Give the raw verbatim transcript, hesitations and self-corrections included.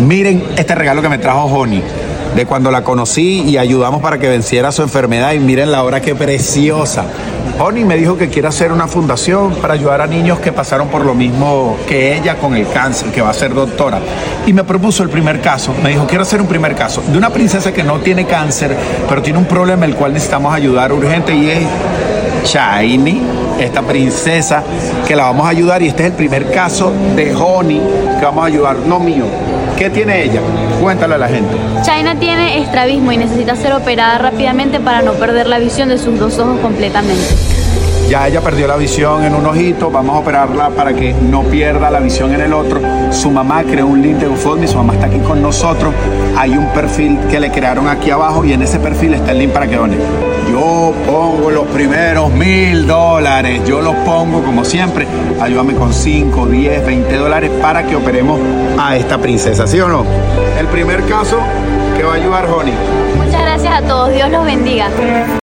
Miren este regalo que me trajo Honey, de cuando la conocí y ayudamos para que venciera su enfermedad. Y miren la obra, qué preciosa. Honey me dijo que quiere hacer una fundación para ayudar a niños que pasaron por lo mismo que ella con el cáncer, que va a ser doctora. Y me propuso el primer caso. Me dijo, quiero hacer un primer caso de una princesa que no tiene cáncer, pero tiene un problema el cual necesitamos ayudar urgente, y es Shiny, esta princesa que la vamos a ayudar. Y este es el primer caso de Honey que vamos a ayudar, no mío. ¿Qué tiene ella? Cuéntale a la gente. China tiene estrabismo y necesita ser operada rápidamente para no perder la visión de sus dos ojos completamente. Ya ella perdió la visión en un ojito, vamos a operarla para que no pierda la visión en el otro. Su mamá creó un link de GoFundMe, su mamá está aquí con nosotros. Hay un perfil que le crearon aquí abajo y en ese perfil está el link para que done. Yo pongo los primeros mil dólares, yo los pongo como siempre. Ayúdame con cinco, diez, veinte dólares para que operemos a esta princesa, ¿sí o no? El primer caso que va a ayudar Honey. Muchas gracias a todos, Dios los bendiga.